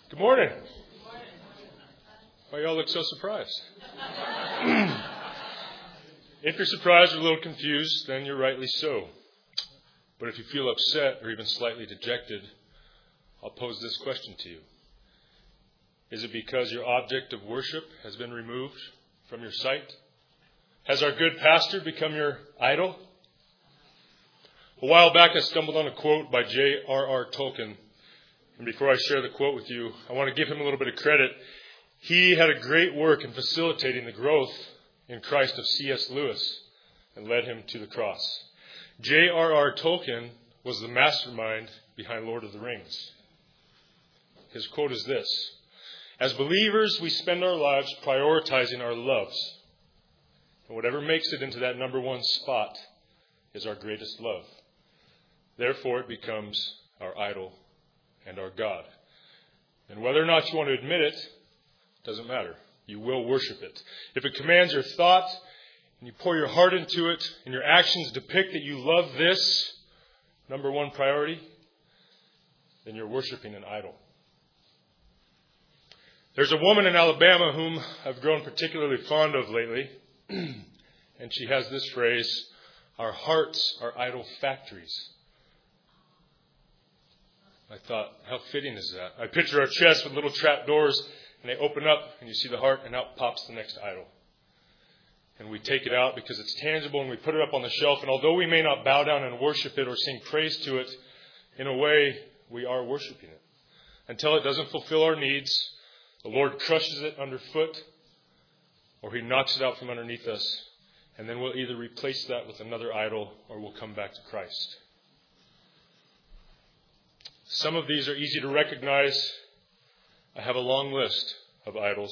Good morning. Why y'all look so surprised? If you're surprised or a little confused, then you're rightly so. But if you feel upset or even slightly dejected, I'll pose this question to you. Is it because your object of worship has been removed from your sight? Has our good pastor become your idol? A while back I stumbled on a quote by J.R.R. Tolkien. And before I share the quote with you, I want to give him a little bit of credit. He had a great work in facilitating the growth in Christ of C.S. Lewis and led him to the cross. J.R.R. Tolkien was the mastermind behind Lord of the Rings. His quote is this: "As believers, we spend our lives prioritizing our loves. And whatever makes it into that number one spot is our greatest love. Therefore, it becomes our idol and our God. And whether or not you want to admit it, doesn't matter. You will worship it. If it commands your thought, and you pour your heart into it, and your actions depict that you love this number one priority, then you're worshiping an idol." There's a woman in Alabama whom I've grown particularly fond of lately, and she has this phrase: "Our hearts are idol factories." I thought, how fitting is that? I picture our chest with little trap doors, and they open up, and you see the heart, and out pops the next idol. And we take it out because it's tangible, and we put it up on the shelf. And although we may not bow down and worship it or sing praise to it, in a way, we are worshiping it. Until it doesn't fulfill our needs, the Lord crushes it underfoot, or He knocks it out from underneath us. And then we'll either replace that with another idol, or we'll come back to Christ. Some of these are easy to recognize. I have a long list of idols.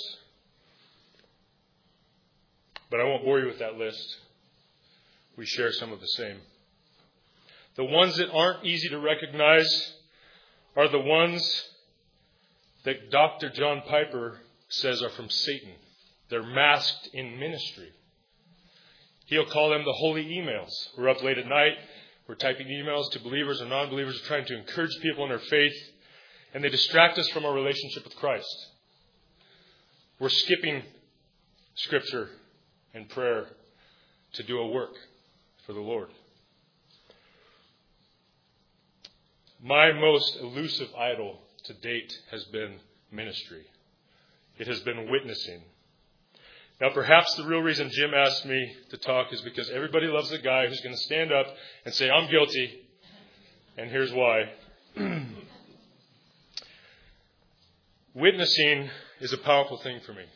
But I won't bore you with that list. We share some of the same. The ones that aren't easy to recognize are the ones that Dr. John Piper says are from Satan. They're masked in ministry. He'll call them the holy emails. We're up late at night. We're typing emails to believers or non-believers, trying to encourage people in their faith, and they distract us from our relationship with Christ. We're skipping Scripture and prayer to do a work for the Lord. My most elusive idol to date has been ministry. It has been witnessing. Now, perhaps the real reason Jim asked me to talk is because everybody loves a guy who's going to stand up and say, "I'm guilty," and here's why. Witnessing is a powerful thing for me.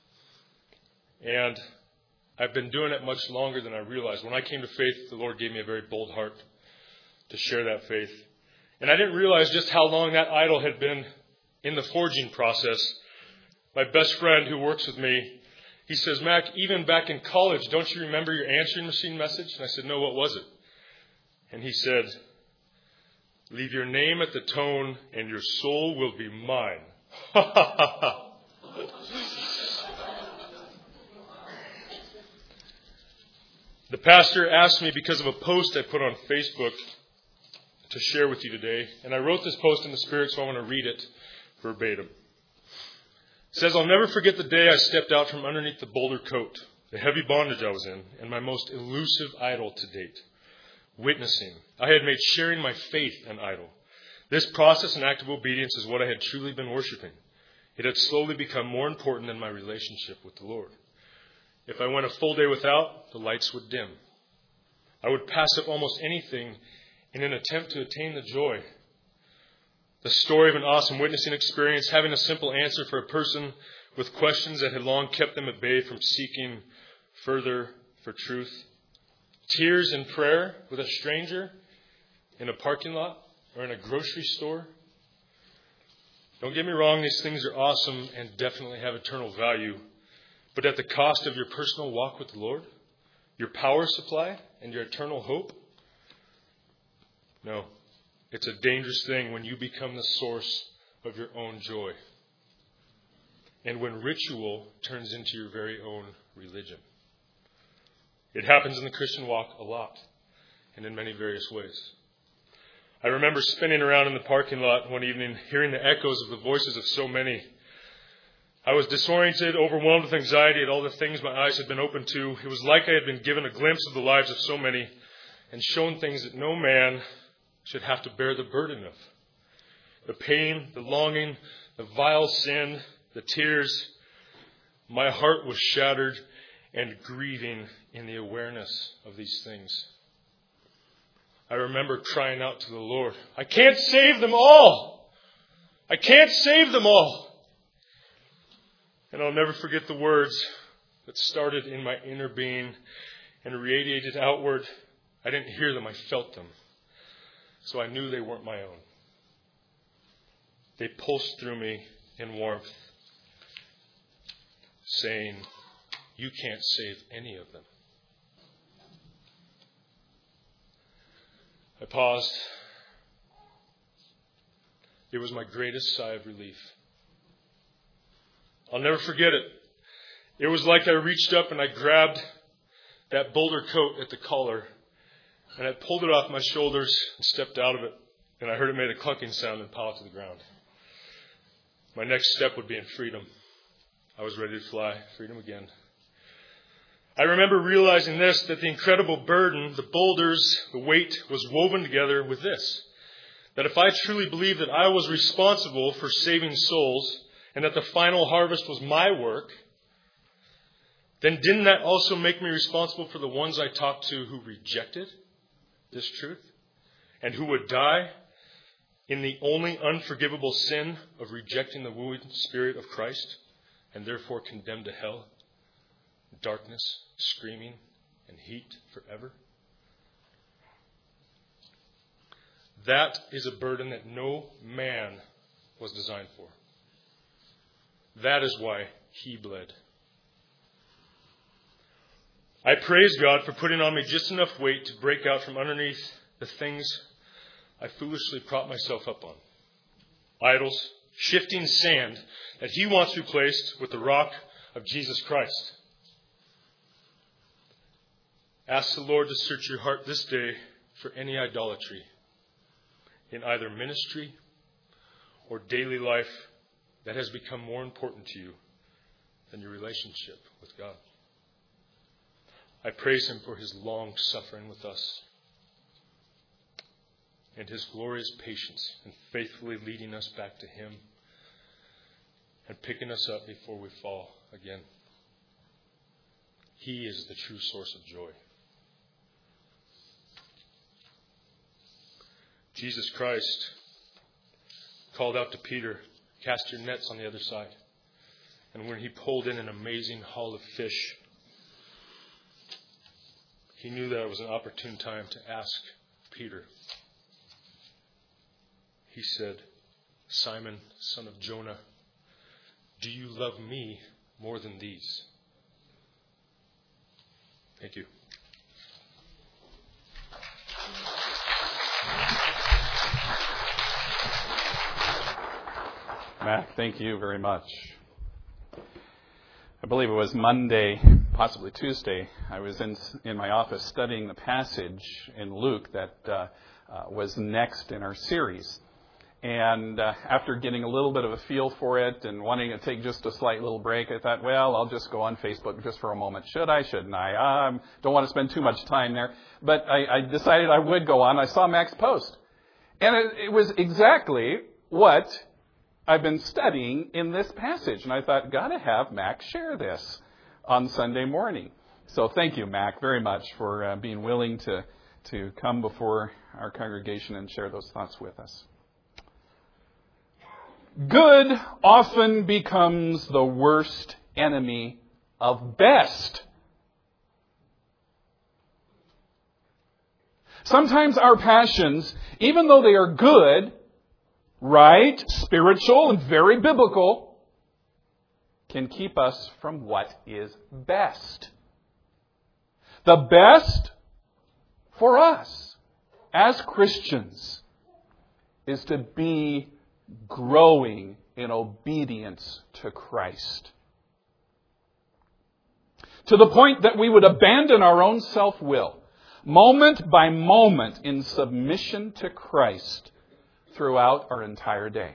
And I've been doing it much longer than I realized. When I came to faith, the Lord gave me a very bold heart to share that faith. And I didn't realize just how long that idol had been in the forging process. My best friend who works with me, he says, "Mac, even back in college, don't you remember your answering machine message?" And I said, "No, what was it?" And he said, "Leave your name at the tone and your soul will be mine." The pastor asked me because of a post I put on Facebook to share with you today. And I wrote this post in the Spirit, so I want to read it verbatim. It says, "I'll never forget the day I stepped out from underneath the boulder coat, the heavy bondage I was in, and my most elusive idol to date, witnessing. I had made sharing my faith an idol. This process and act of obedience is what I had truly been worshiping. It had slowly become more important than my relationship with the Lord. If I went a full day without, the lights would dim. I would pass up almost anything in an attempt to attain the joy. The story of an awesome witnessing experience, having a simple answer for a person with questions that had long kept them at bay from seeking further for truth. Tears in prayer with a stranger in a parking lot or in a grocery store. Don't get me wrong, these things are awesome and definitely have eternal value. But at the cost of your personal walk with the Lord, your power supply, and your eternal hope? No. It's a dangerous thing when you become the source of your own joy. And when ritual turns into your very own religion. It happens in the Christian walk a lot and in many various ways. I remember spinning around in the parking lot one evening, hearing the echoes of the voices of so many. I was disoriented, overwhelmed with anxiety at all the things my eyes had been open to. It was like I had been given a glimpse of the lives of so many and shown things that no man should have to bear the burden of. The pain, the longing, the vile sin, the tears. My heart was shattered and grieving in the awareness of these things. I remember crying out to the Lord, I can't save them all. I can't save them all. And I'll never forget the words that started in my inner being and radiated outward. I didn't hear them, I felt them. So I knew they weren't my own. They pulsed through me in warmth, saying, you can't save any of them. I paused. It was my greatest sigh of relief. I'll never forget it. It was like I reached up and I grabbed that boulder coat at the collar and I pulled it off my shoulders and stepped out of it. And I heard it made a clunking sound and pow to the ground. My next step would be in freedom. I was ready to fly. Freedom again. I remember realizing this, that the incredible burden, the boulders, the weight was woven together with this. That if I truly believed that I was responsible for saving souls and that the final harvest was my work, then didn't that also make me responsible for the ones I talked to who rejected this truth and who would die in the only unforgivable sin of rejecting the wooing Spirit of Christ and therefore condemned to hell, darkness, screaming, and heat forever? That is a burden that no man was designed for. That is why he bled. I praise God for putting on me just enough weight to break out from underneath the things I foolishly prop myself up on. Idols, shifting sand that he wants replaced with the rock of Jesus Christ. Ask the Lord to search your heart this day for any idolatry in either ministry or daily life that has become more important to you than your relationship with God. I praise him for his long suffering with us and his glorious patience in faithfully leading us back to him and picking us up before we fall again. He is the true source of joy. Jesus Christ called out to Peter, cast your nets on the other side. And when he pulled in an amazing haul of fish, he knew that it was an opportune time to ask Peter. He said, Simon, son of Jonah, do you love me more than these? Thank you. Mac, thank you very much. I believe it was Monday, possibly Tuesday, I was in my office studying the passage in Luke that was next in our series. And after getting a little bit of a feel for it and wanting to take just a slight little break, I thought, well, I'll just go on Facebook just for a moment. Should I? Shouldn't I? Don't want to spend too much time there. But I decided I would go on. I saw Mac's post. And it was exactly what I've been studying in this passage. And I thought, got to have Mac share this on Sunday morning. So thank you, Mac, very much for being willing to come before our congregation and share those thoughts with us. Good often becomes the worst enemy of best. Sometimes our passions, even though they are good, right, spiritual, and very biblical, can keep us from what is best. The best for us as Christians is to be growing in obedience to Christ. To the point that we would abandon our own self-will, moment by moment in submission to Christ throughout our entire day.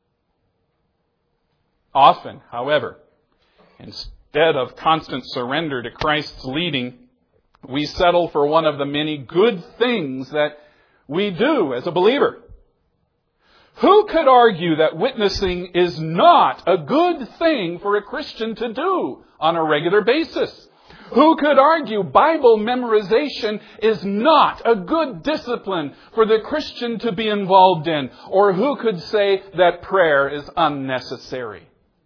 Often, however, instead of constant surrender to Christ's leading, we settle for one of the many good things that we do as a believer. Who could argue that witnessing is not a good thing for a Christian to do on a regular basis? Who could argue Bible memorization is not a good discipline for the Christian to be involved in? Or who could say that prayer is unnecessary?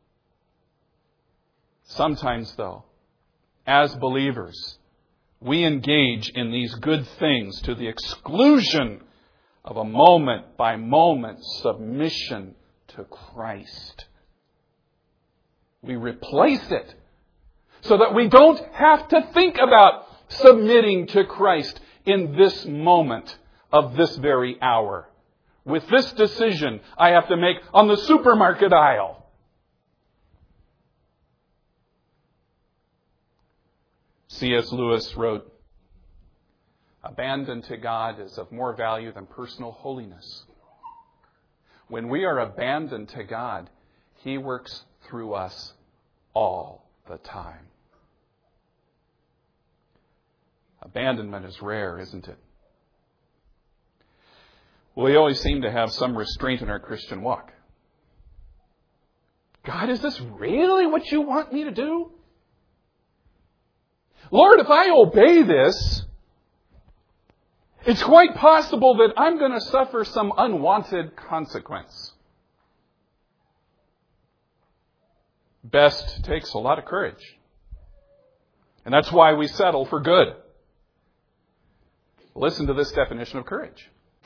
Sometimes, though, as believers, we engage in these good things to the exclusion of a moment-by-moment submission to Christ. We replace it so that we don't have to think about submitting to Christ in this moment of this very hour. With this decision I have to make on the supermarket aisle. C.S. Lewis wrote, "Abandon to God is of more value than personal holiness. When we are abandoned to God, He works through us all the time." Abandonment is rare, isn't it? We always seem to have some restraint in our Christian walk. God, is this really what you want me to do? Lord, if I obey this, it's quite possible that I'm going to suffer some unwanted consequence. Best takes a lot of courage. And that's why we settle for good. Listen to this definition of courage.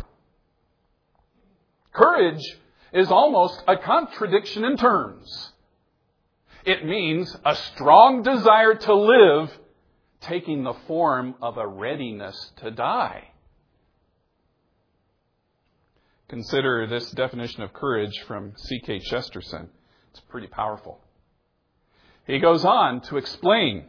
Courage is almost a contradiction in terms. It means a strong desire to live, taking the form of a readiness to die. Consider this definition of courage from G.K. Chesterton. It's pretty powerful. He goes on to explain,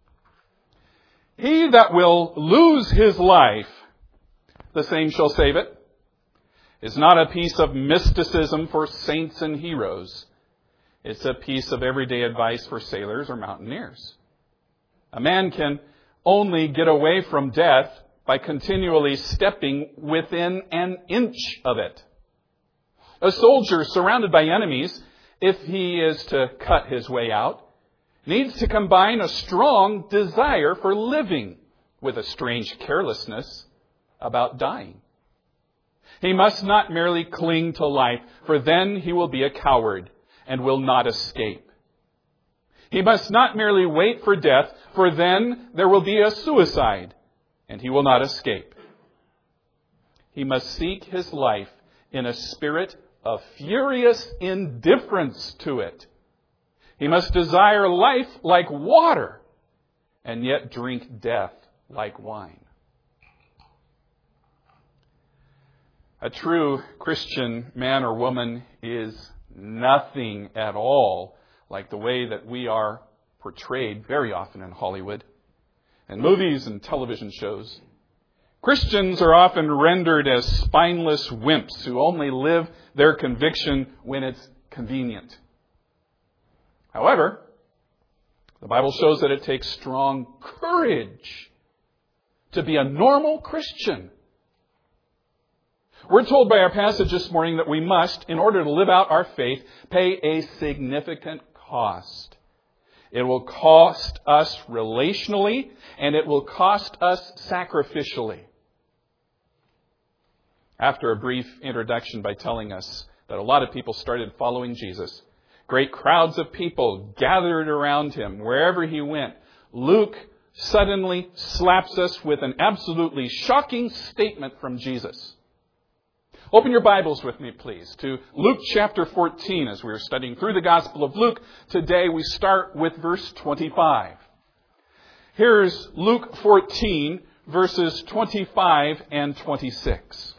"He that will lose his life, the same shall save it, is not a piece of mysticism for saints and heroes. It's a piece of everyday advice for sailors or mountaineers. A man can only get away from death by continually stepping within an inch of it. A soldier surrounded by enemies, if he is to cut his way out, needs to combine a strong desire for living with a strange carelessness about dying. He must not merely cling to life, for then he will be a coward and will not escape. He must not merely wait for death, for then there will be a suicide, and he will not escape. He must seek his life in a spirit of furious indifference to it. He must desire life like water, and yet drink death like wine." A true Christian man or woman is nothing at all like the way that we are portrayed very often in Hollywood and movies and television shows. Christians are often rendered as spineless wimps who only live their conviction when it's convenient. However, the Bible shows that it takes strong courage to be a normal Christian. We're told by our passage this morning that we must, in order to live out our faith, pay a significant cost. It will cost us relationally, and it will cost us sacrificially. After a brief introduction by telling us that a lot of people started following Jesus, great crowds of people gathered around him wherever he went, Luke suddenly slaps us with an absolutely shocking statement from Jesus. Open your Bibles with me, please, to Luke chapter 14 as we are studying through the Gospel of Luke. Today we start with verse 25. Here's Luke 14, verses 25 and 26.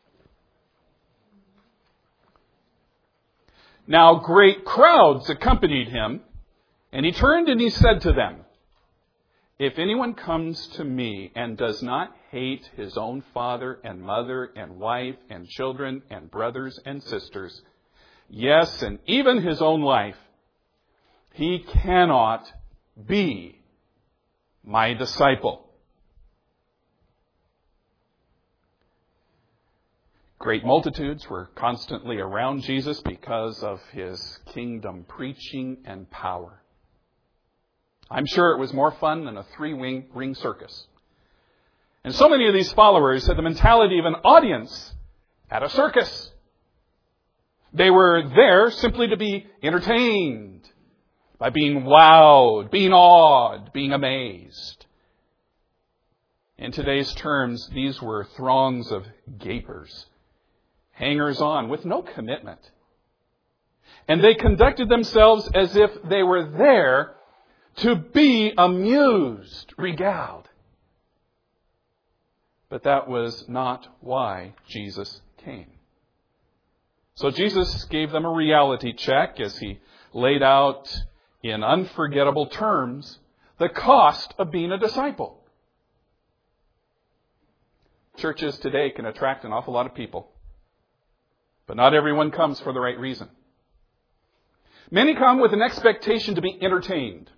"Now great crowds accompanied him, and he turned and he said to them, 'If anyone comes to me and does not hate his own father and mother and wife and children and brothers and sisters, yes, and even his own life, he cannot be my disciple. Great multitudes were constantly around Jesus because of his kingdom preaching and power. I'm sure it was more fun than a three-ring circus. And so many of these followers had the mentality of an audience at a circus. They were there simply to be entertained by being wowed, being awed, being amazed. In today's terms, these were throngs of gapers, hangers-on with no commitment. And they conducted themselves as if they were there to be amused, regaled. But that was not why Jesus came. So Jesus gave them a reality check as he laid out in unforgettable terms the cost of being a disciple. Churches today can attract an awful lot of people, but not everyone comes for the right reason. Many come with an expectation to be entertained.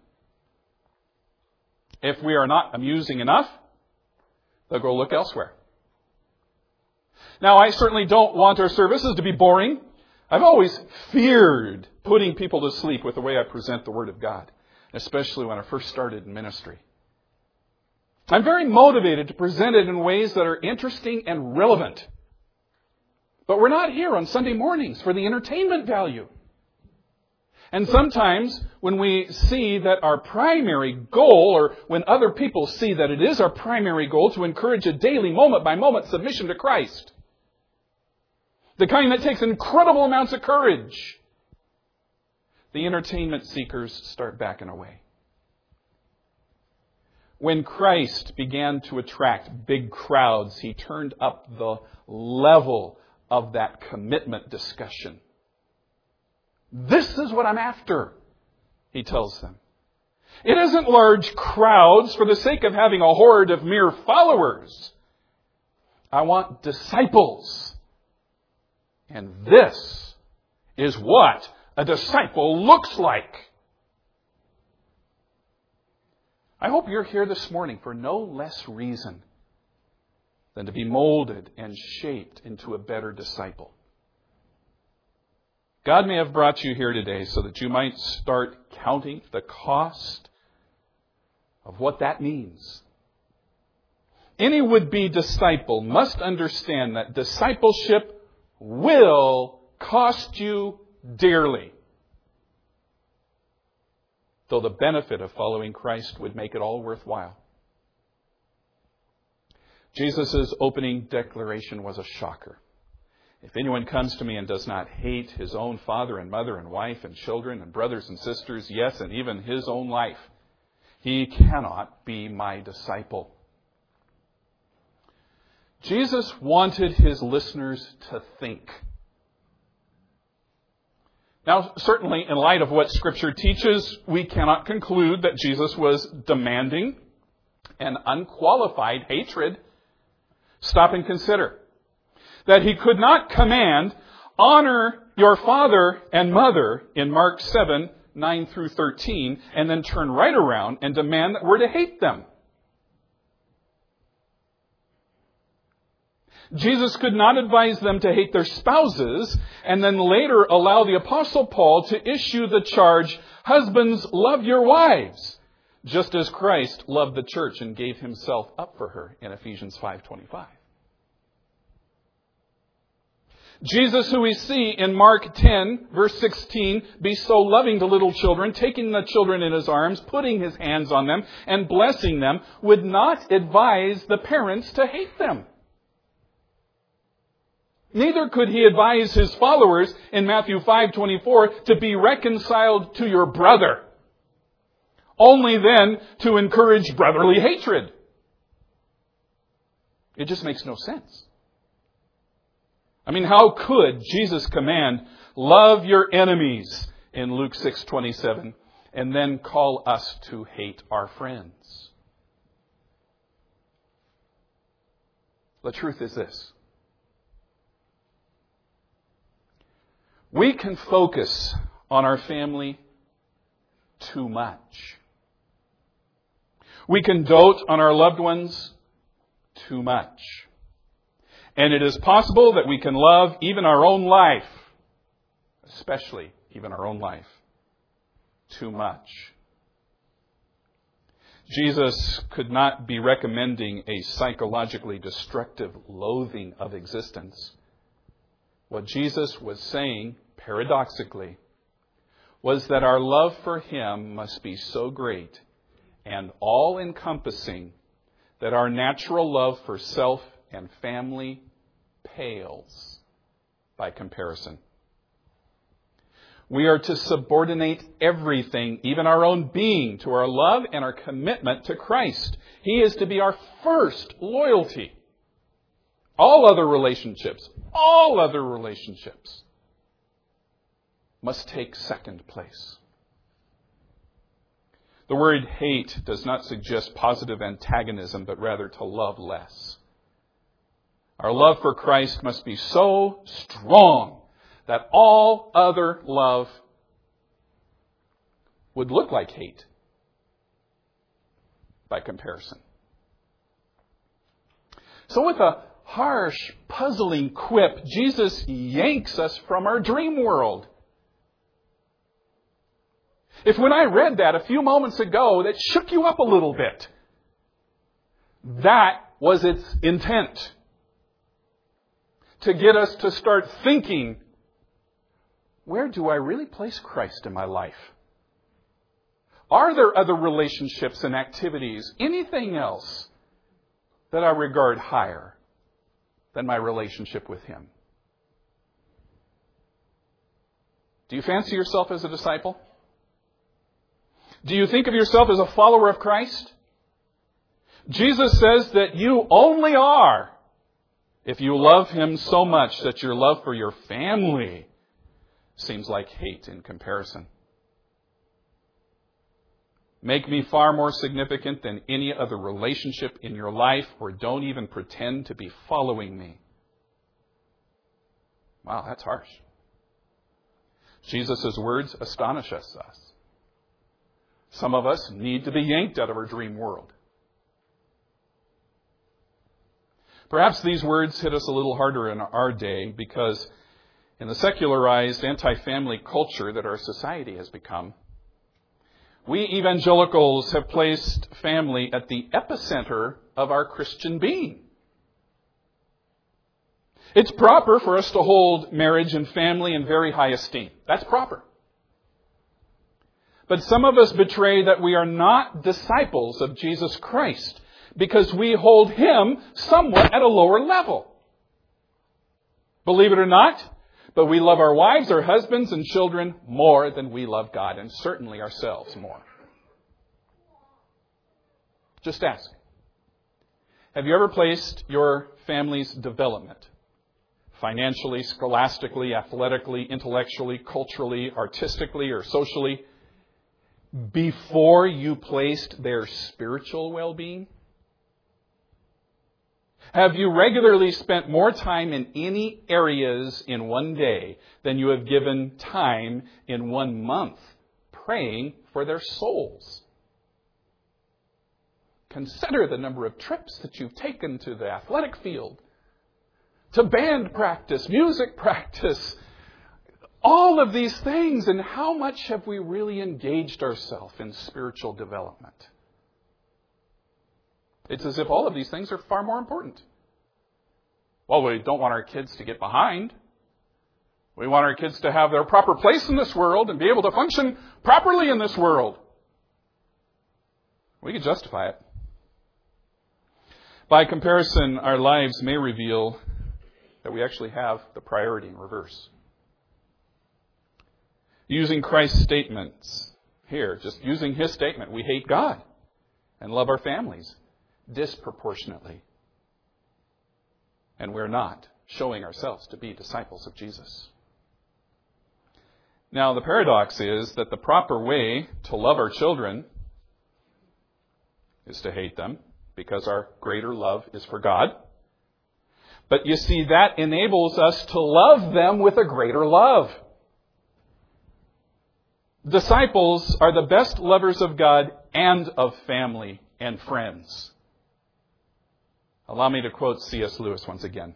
If we are not amusing enough, they'll go look elsewhere. Now, I certainly don't want our services to be boring. I've always feared putting people to sleep with the way I present the Word of God, especially when I first started in ministry. I'm very motivated to present it in ways that are interesting and relevant. But we're not here on Sunday mornings for the entertainment value. And sometimes when we see that our primary goal, or when other people see that it is our primary goal to encourage a daily moment-by-moment submission to Christ, the kind that takes incredible amounts of courage, the entertainment seekers start backing away. When Christ began to attract big crowds, he turned up the level of that commitment discussion. This is what I'm after, he tells them. It isn't large crowds for the sake of having a horde of mere followers. I want disciples. And this is what a disciple looks like. I hope you're here this morning for no less reason than to be molded and shaped into a better disciple. God may have brought you here today so that you might start counting the cost of what that means. Any would-be disciple must understand that discipleship will cost you dearly, though the benefit of following Christ would make it all worthwhile. Jesus' opening declaration was a shocker. If anyone comes to me and does not hate his own father and mother and wife and children and brothers and sisters, yes, and even his own life, he cannot be my disciple. Jesus wanted his listeners to think. Now, certainly in light of what Scripture teaches, we cannot conclude that Jesus was demanding an unqualified hatred. Stop and consider that he could not command, honor your father and mother in Mark 7, 9 through 13, and then turn right around and demand that we're to hate them. Jesus could not advise them to hate their spouses and then later allow the Apostle Paul to issue the charge, husbands, love your wives, just as Christ loved the church and gave himself up for her in Ephesians 5:25. Jesus, who we see in Mark 10, verse 16, be so loving to little children, taking the children in his arms, putting his hands on them, and blessing them, would not advise the parents to hate them. Neither could he advise his followers in Matthew 5:24 to be reconciled to your brother, only then to encourage brotherly hatred. It just makes no sense. I mean, how could Jesus command, love your enemies in Luke 6:27, and then call us to hate our friends? The truth is this. We can focus on our family too much. We can dote on our loved ones too much. And it is possible that we can love even our own life, especially even our own life, too much. Jesus could not be recommending a psychologically destructive loathing of existence. What Jesus was saying, paradoxically, was that our love for Him must be so great and all-encompassing that our natural love for self and family pales by comparison. We are to subordinate everything, even our own being, to our love and our commitment to Christ. He is to be our first loyalty. All other relationships must take second place. The word hate does not suggest positive antagonism, but rather to love less. Our love for Christ must be so strong that all other love would look like hate by comparison. So with a harsh, puzzling quip, Jesus yanks us from our dream world. If when I read that a few moments ago, that shook you up a little bit, that was its intent. To get us to start thinking, where do I really place Christ in my life? Are there other relationships and activities, anything else that I regard higher than my relationship with Him? Do you fancy yourself as a disciple? Do you think of yourself as a follower of Christ? Jesus says that you only are if you love Him so much that your love for your family seems like hate in comparison. Make me far more significant than any other relationship in your life, or don't even pretend to be following me. Wow, that's harsh. Jesus' words astonish us. Some of us need to be yanked out of our dream world. Perhaps these words hit us a little harder in our day because in the secularized anti-family culture that our society has become, we evangelicals have placed family at the epicenter of our Christian being. It's proper for us to hold marriage and family in very high esteem. That's proper. But some of us betray that we are not disciples of Jesus Christ because we hold Him somewhat at a lower level. Believe it or not, but we love our wives, our husbands, and children more than we love God, and certainly ourselves more. Just ask. Have you ever placed your family's development, financially, scholastically, athletically, intellectually, culturally, artistically, or socially, before you placed their spiritual well-being? Have you regularly spent more time in any areas in one day than you have given time in 1 month praying for their souls? Consider the number of trips that you've taken to the athletic field, to band practice, music practice, all of these things, and how much have we really engaged ourselves in spiritual development? It's as if all of these things are far more important. Well, we don't want our kids to get behind. We want our kids to have their proper place in this world and be able to function properly in this world. We can justify it. By comparison, our lives may reveal that we actually have the priority in reverse. Using Christ's statements here, just using His statement, we hate God and love our families disproportionately. And we're not showing ourselves to be disciples of Jesus. Now, the paradox is that the proper way to love our children is to hate them, because our greater love is for God. But you see, that enables us to love them with a greater love. Disciples are the best lovers of God and of family and friends. Allow me to quote C.S. Lewis once again.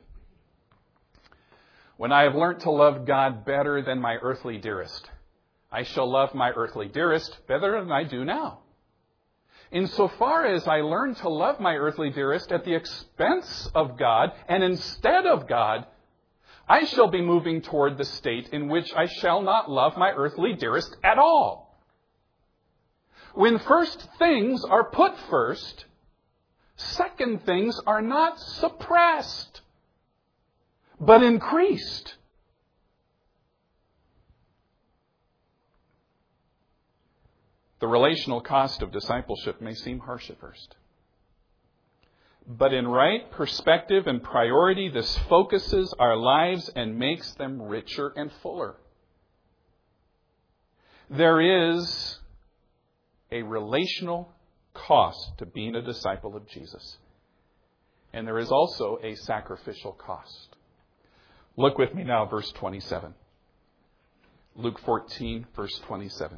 When I have learnt to love God better than my earthly dearest, I shall love my earthly dearest better than I do now. Insofar as I learn to love my earthly dearest at the expense of God and instead of God, I shall be moving toward the state in which I shall not love my earthly dearest at all. When first things are put first, second things are not suppressed, but increased. The relational cost of discipleship may seem harsh at first. But in right perspective and priority, this focuses our lives and makes them richer and fuller. There is a relational cost to being a disciple of Jesus. And there is also a sacrificial cost. Look with me now, verse 27. Luke 14, verse 27.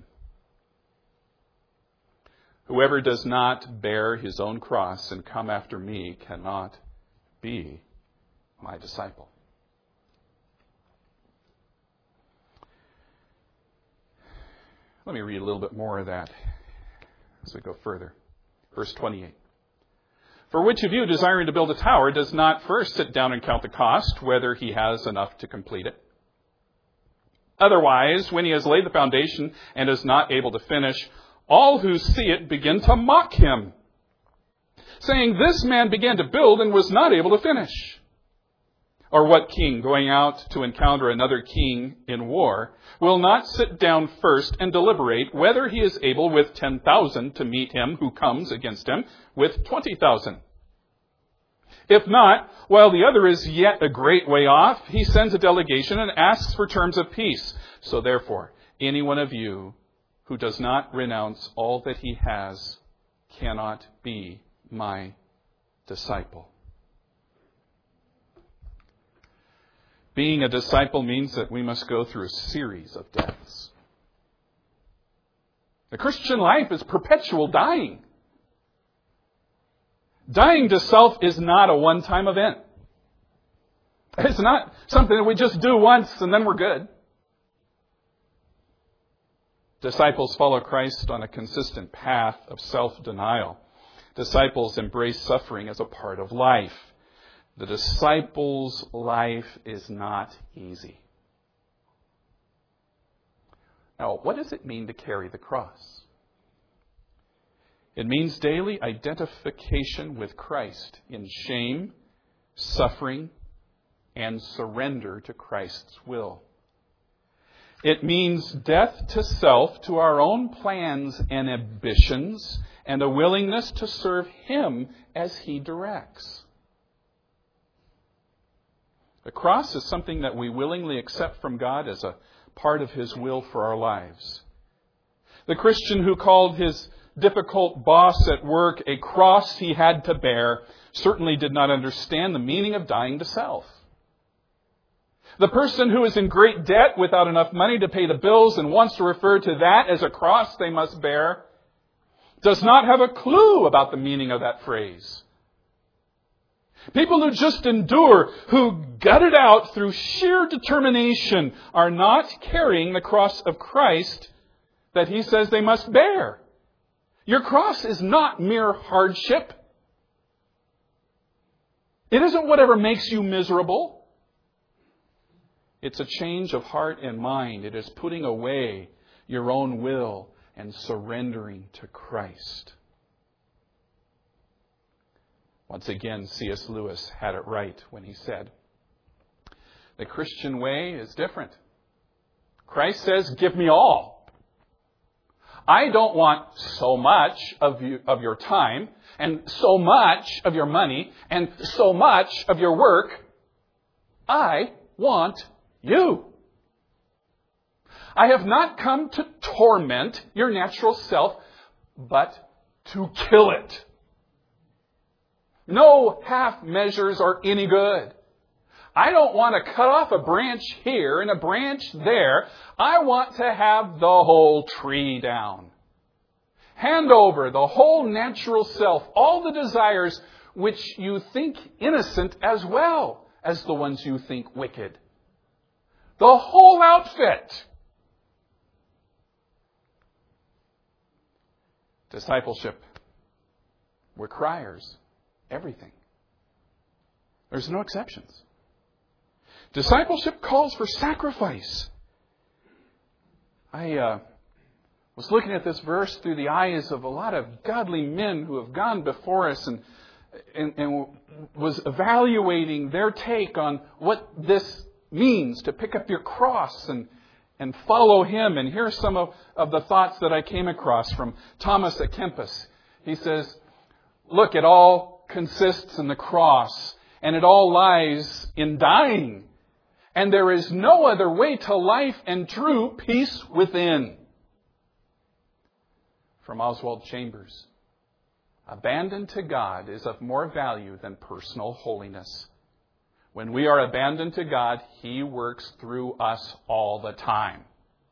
Whoever does not bear his own cross and come after me cannot be my disciple. Let me read a little bit more of that as we go further. Verse 28. For which of you, desiring to build a tower, does not first sit down and count the cost, whether he has enough to complete it? Otherwise, when he has laid the foundation and is not able to finish, all who see it begin to mock him, saying, this man began to build and was not able to finish. Or what king, going out to encounter another king in war, will not sit down first and deliberate whether he is able with 10,000 to meet him who comes against him with 20,000? If not, while the other is yet a great way off, he sends a delegation and asks for terms of peace. So therefore, any one of you who does not renounce all that he has cannot be my disciple. Being a disciple means that we must go through a series of deaths. The Christian life is perpetual dying. Dying to self is not a one-time event. It's not something that we just do once and then we're good. Disciples follow Christ on a consistent path of self-denial. Disciples embrace suffering as a part of life. The disciple's life is not easy. Now, what does it mean to carry the cross? It means daily identification with Christ in shame, suffering, and surrender to Christ's will. It means death to self, to our own plans and ambitions, and a willingness to serve Him as He directs. The cross is something that we willingly accept from God as a part of His will for our lives. The Christian who called his difficult boss at work a cross he had to bear certainly did not understand the meaning of dying to self. The person who is in great debt without enough money to pay the bills and wants to refer to that as a cross they must bear does not have a clue about the meaning of that phrase. People who just endure, who gut it out through sheer determination, are not carrying the cross of Christ that He says they must bear. Your cross is not mere hardship. It isn't whatever makes you miserable. It's a change of heart and mind. It is putting away your own will and surrendering to Christ. Once again, C.S. Lewis had it right when he said, the Christian way is different. Christ says, give me all. I don't want so much of your time and so much of your money and so much of your work. I want you. I have not come to torment your natural self, but to kill it. No half measures are any good. I don't want to cut off a branch here and a branch there. I want to have the whole tree down. Hand over the whole natural self, all the desires which you think innocent as well as the ones you think wicked. The whole outfit. Discipleship requires everything. There's no exceptions. Discipleship calls for sacrifice. I was looking at this verse through the eyes of a lot of godly men who have gone before us and was evaluating their take on what this means to pick up your cross and follow Him. And here are some of the thoughts that I came across from Thomas à Kempis. He says, look, it all consists in the cross, and it all lies in dying. And there is no other way to life and true peace within. From Oswald Chambers. Abandoned to God is of more value than personal holiness. When we are abandoned to God, He works through us all the time.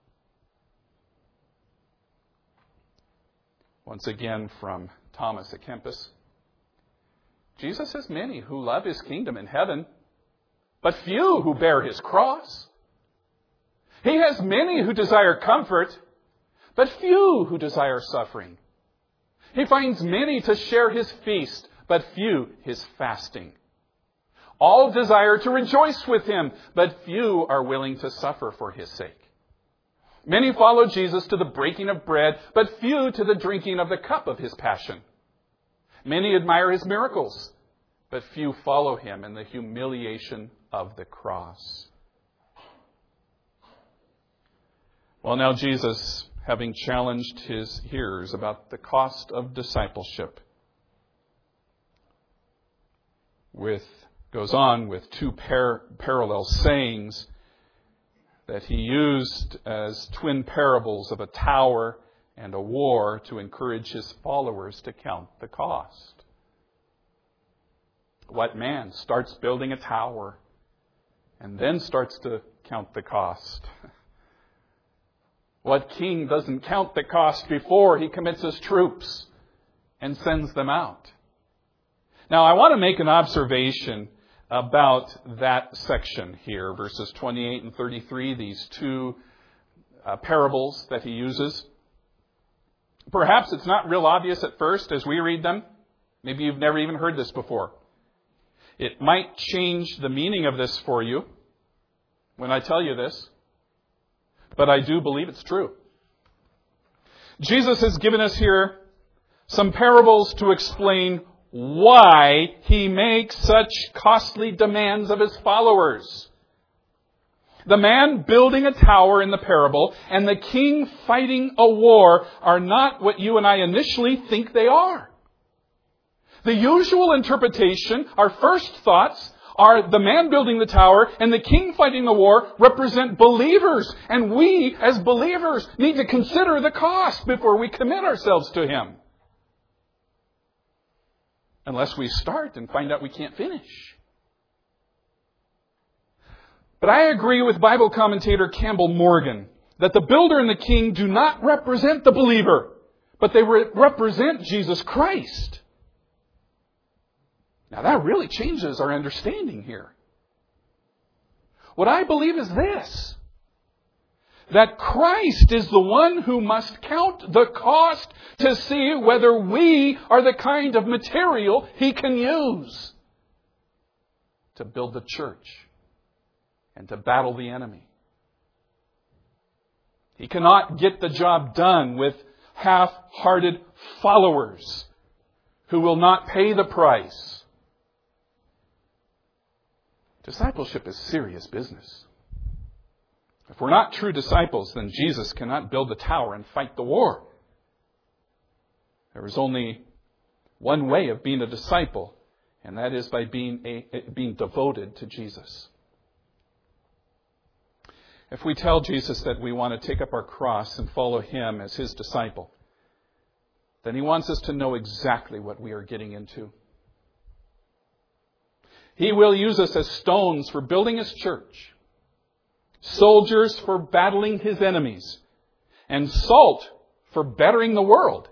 Once again from Thomas à Kempis. Jesus has many who love His kingdom in heaven, but few who bear His cross. He has many who desire comfort, but few who desire suffering. He finds many to share His feast, but few His fasting. All desire to rejoice with Him, but few are willing to suffer for His sake. Many follow Jesus to the breaking of bread, but few to the drinking of the cup of His passion. Many admire His miracles, but few follow Him in the humiliation of the cross. Well, now Jesus, having challenged His hearers about the cost of discipleship, goes on with two parallel sayings that He used as twin parables of a tower and a war to encourage His followers to count the cost. What man starts building a tower and then starts to count the cost? What king doesn't count the cost before he commits his troops and sends them out? Now, I want to make an observation about that section here, verses 28 and 33, these two parables that He uses. Perhaps it's not real obvious at first as we read them. Maybe you've never even heard this before. It might change the meaning of this for you when I tell you this, but I do believe it's true. Jesus has given us here some parables to explain why He makes such costly demands of His followers. The man building a tower in the parable and the king fighting a war are not what you and I initially think they are. The usual interpretation, our first thoughts, are the man building the tower and the king fighting the war represent believers. And we, as believers, need to consider the cost before we commit ourselves to Him. Unless we start and find out we can't finish. But I agree with Bible commentator Campbell Morgan that the builder and the king do not represent the believer, but they represent Jesus Christ. Now that really changes our understanding here. What I believe is this: that Christ is the one who must count the cost to see whether we are the kind of material He can use to build the church and to battle the enemy. He cannot get the job done with half-hearted followers who will not pay the price. Discipleship is serious business. If we're not true disciples, then Jesus cannot build the tower and fight the war. There is only one way of being a disciple, and that is by being devoted to Jesus. If we tell Jesus that we want to take up our cross and follow Him as His disciple, then He wants us to know exactly what we are getting into. He will use us as stones for building His church, soldiers for battling His enemies, and salt for bettering the world.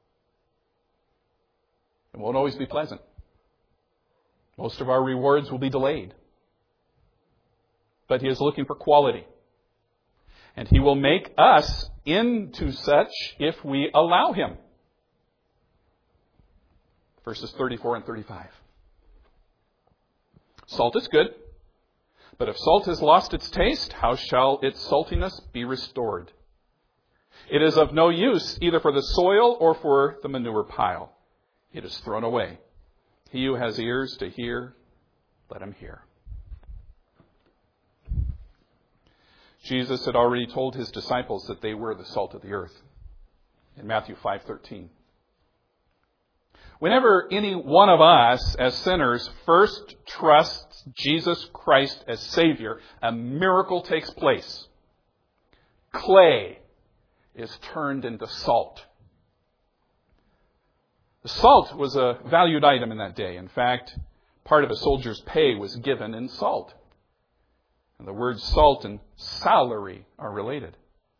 It won't always be pleasant. Most of our rewards will be delayed. But He is looking for quality. And He will make us into such if we allow Him. Verses 34 and 35. Salt is good, but if salt has lost its taste, how shall its saltiness be restored? It is of no use either for the soil or for the manure pile. It is thrown away. He who has ears to hear, let him hear. Jesus had already told His disciples that they were the salt of the earth in Matthew 5:13. Whenever any one of us as sinners first trusts Jesus Christ as Savior, a miracle takes place. Clay is turned into salt. The salt was a valued item in that day. In fact, part of a soldier's pay was given in salt. And the words salt and salary are related.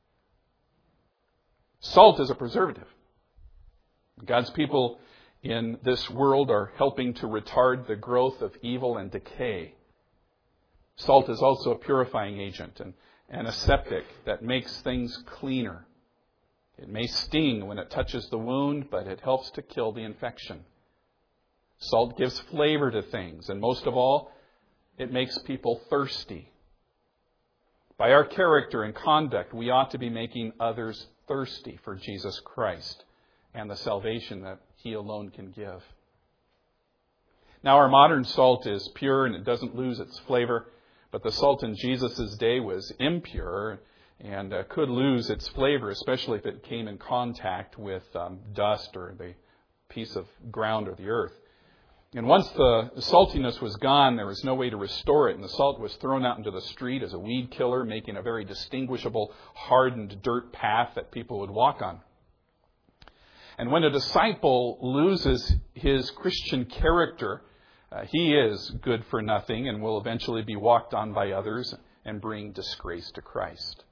Salt is a preservative. God's people in this world are helping to retard the growth of evil and decay. Salt is also a purifying agent and an aseptic that makes things cleaner. It may sting when it touches the wound, but it helps to kill the infection. Salt gives flavor to things, and most of all, it makes people thirsty. By our character and conduct, we ought to be making others thirsty for Jesus Christ and the salvation that He alone can give. Now, our modern salt is pure and it doesn't lose its flavor, but the salt in Jesus' day was impure and could lose its flavor, especially if it came in contact with dust or the piece of ground or the earth. And once the saltiness was gone, there was no way to restore it, and the salt was thrown out into the street as a weed killer, making a very distinguishable hardened dirt path that people would walk on. And when a disciple loses his Christian character, he is good for nothing and will eventually be walked on by others and bring disgrace to Christ.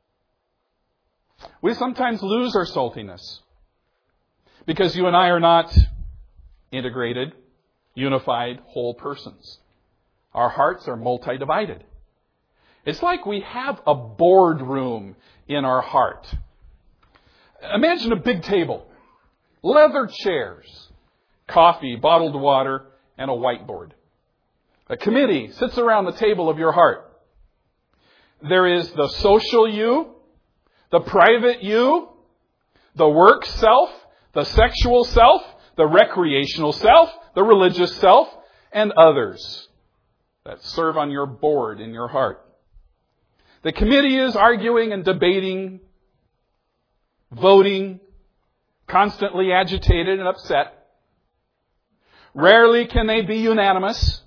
We sometimes lose our saltiness because you and I are not integrated, unified, whole persons. Our hearts are multi-divided. It's like we have a boardroom in our heart. Imagine a big table, leather chairs, coffee, bottled water, and a whiteboard. A committee sits around the table of your heart. There is the social you, the private you, the work self, the sexual self, the recreational self, the religious self, and others that serve on your board in your heart. The committee is arguing and debating, voting, constantly agitated and upset. Rarely can they be unanimous.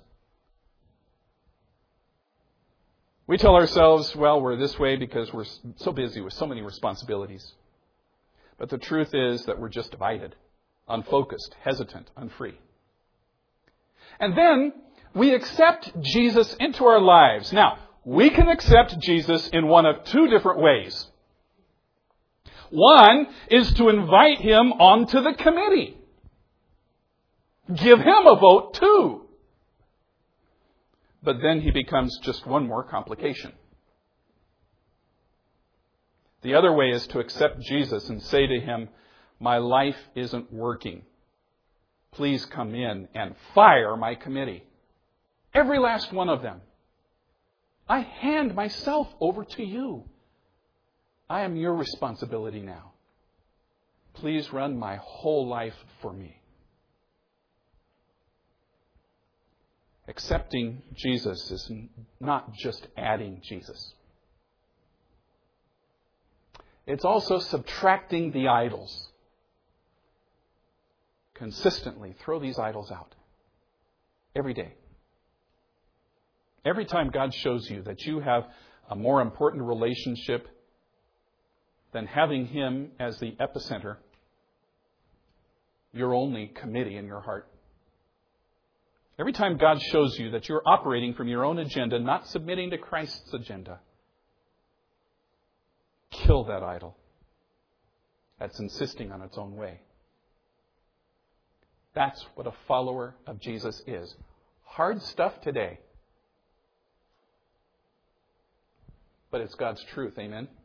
We tell ourselves, well, we're this way because we're so busy with so many responsibilities. But the truth is that we're just divided, unfocused, hesitant, unfree. And then we accept Jesus into our lives. Now, we can accept Jesus in one of two different ways. One is to invite Him onto the committee. Give Him a vote too. But then He becomes just one more complication. The other way is to accept Jesus and say to Him, my life isn't working. Please come in and fire my committee. Every last one of them. I hand myself over to you. I am your responsibility now. Please run my whole life for me. Accepting Jesus is not just adding Jesus. It's also subtracting the idols. Consistently throw these idols out. Every day. Every time God shows you that you have a more important relationship than having Him as the epicenter, your only committee in your heart, Every time God shows you that you're operating from your own agenda, not submitting to Christ's agenda, kill that idol that's insisting on its own way. That's what a follower of Jesus is. Hard stuff today. But it's God's truth. Amen?